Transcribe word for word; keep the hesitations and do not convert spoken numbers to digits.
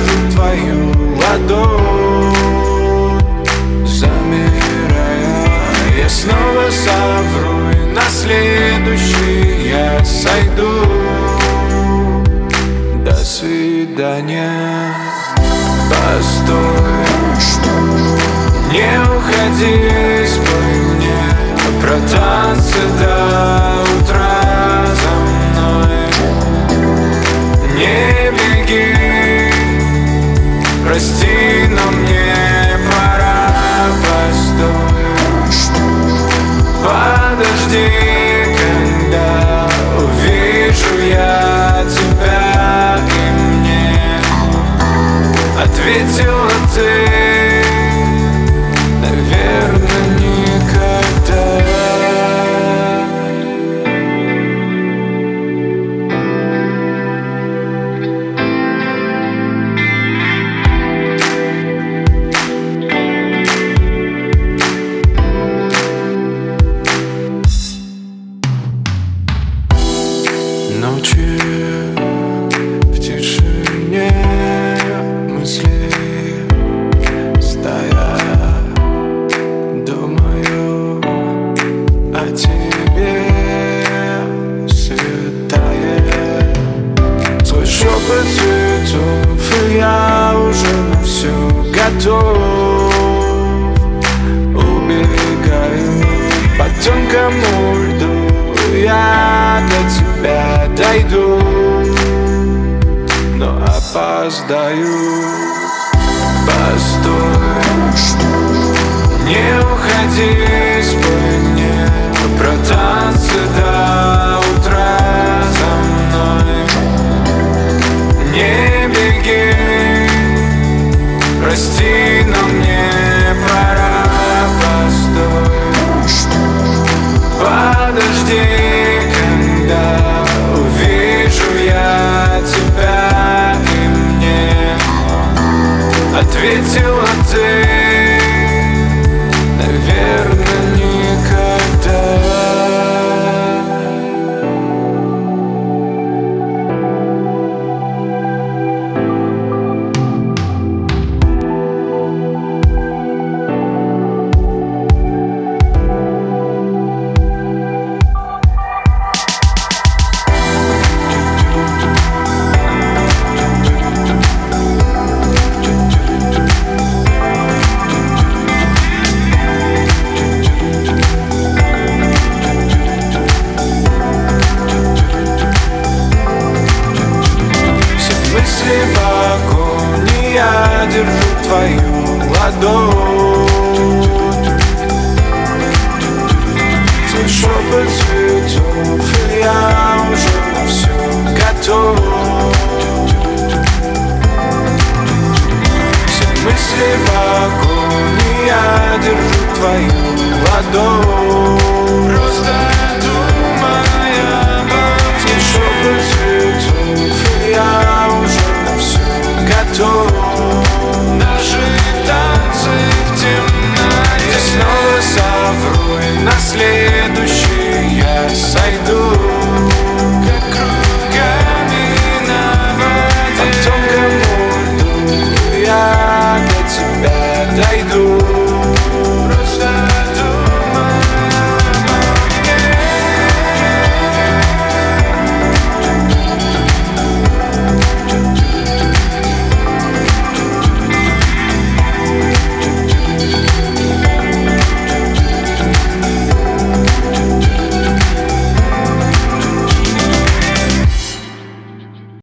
держу твою ладонь, замирая. Я снова совру, и на следующий я сойду. До свидания. Постой, не уходи, спой мне про танцы до утра за мной. Не беги, прости, но мне пора. Постой, подожди, когда увижу я тебя, и мне ответила ты, наверное, никогда. Ночи в тишине мысли стоя, думаю о тебе, светает свой шепот цветов, и я уже на все готов. Убегаю по тонкому льду, я до тебя дойду, но опоздаю. Постой, не уходи, спой мне про танцы до утра за мной. Не беги, прости, но мне пора. Постой, подожди, когда увижу я тебя, и мне ответила ты, наверное, никогда. В огонь я держу твою ладонь, свой шепот цветов, и я уже на все готов. Все мысли в огонь, я держу твою ладонь. Просто